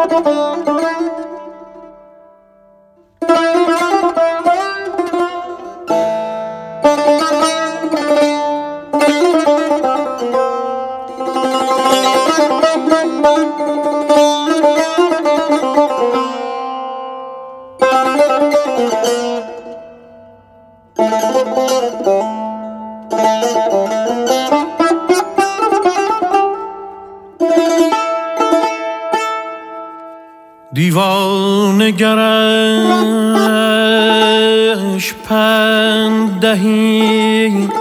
دیوانگرش پند دهی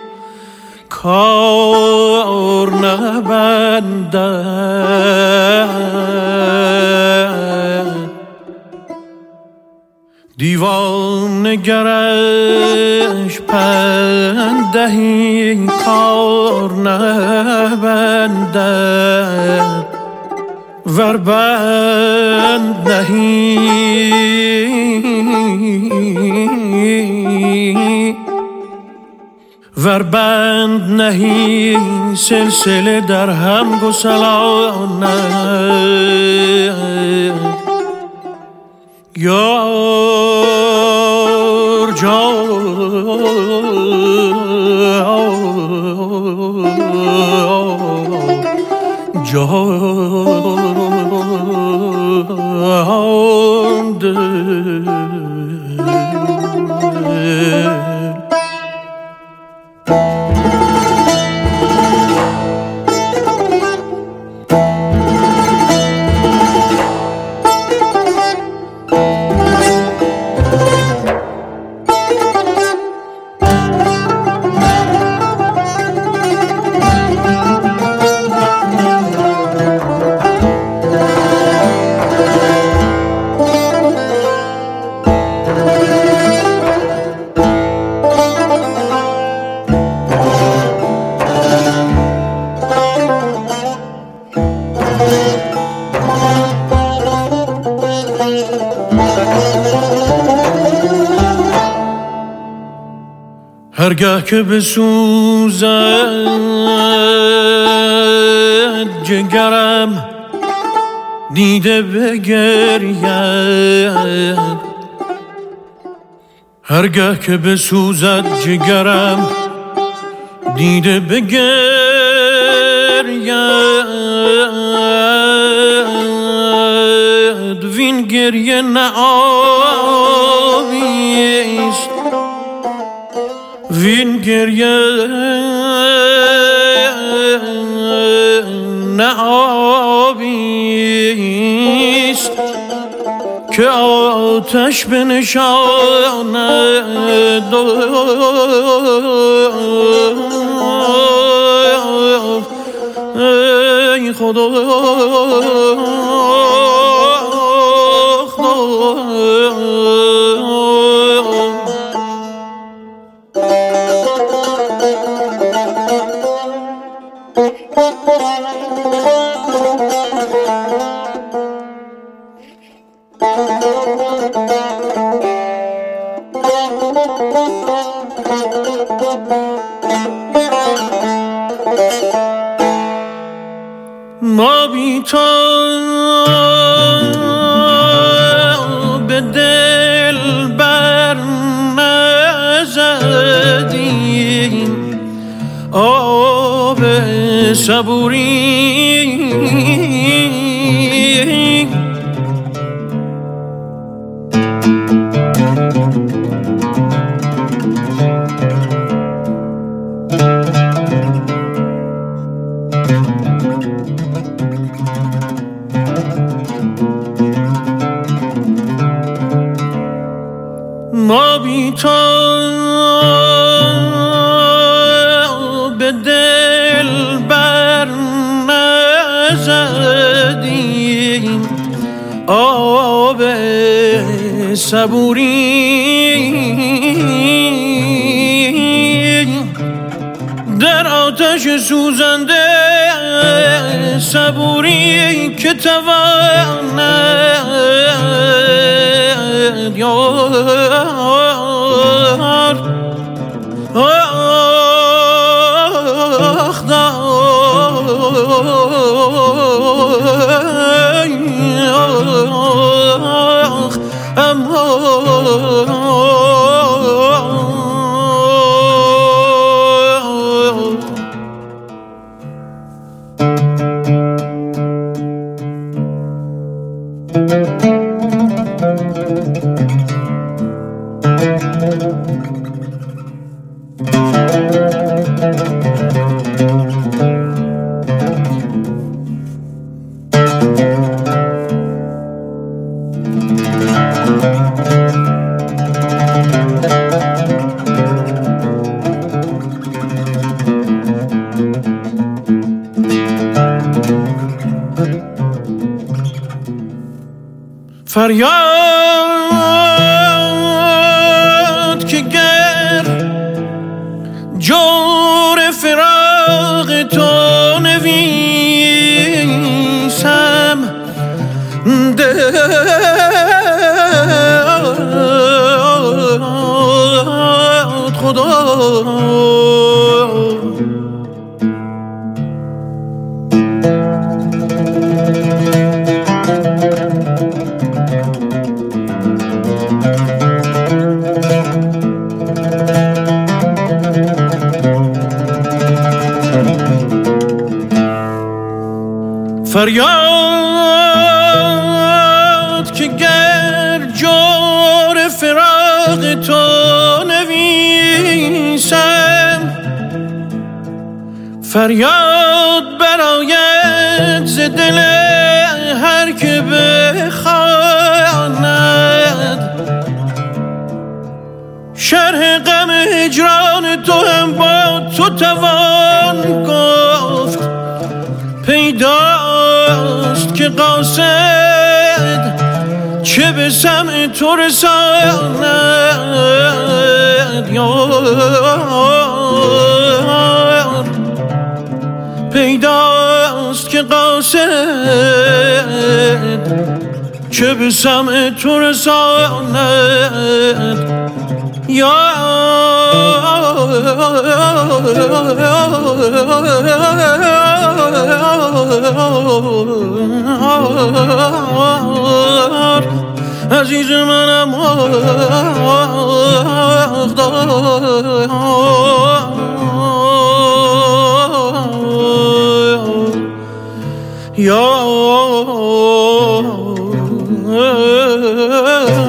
کار نبندد، دیوانگرش پند دهی کار نبندد، ور بند نهی ور بند نهی سلسله در هم گسلاند. یار جان هرگاه که بسوزد جگرم دیده بگرید، هرگاه که بسوزد جگرم دیده بگرید، وین گریه نه آبیست، وین گریه نه آبیست که آتش بنشاند. ای خدا ما بی تو به دل بر نزدیم آب صبوری، ما بی تو به دل بر نزدیم آب صبوری، در آتش سوزنده صبوری که تواند یار آخ فریاد که گر جور فراق تو نویسم داد خدا فریاد که گر جور فراق تو نویسم فریاد براید ز دل هر که بخواند شرح غم هجران تو هم با تو توان گفت پیداست که قاصد چه به سمع تو رساند یار پیداست که قاصد چه به سمع تو رساند عزیز منم یا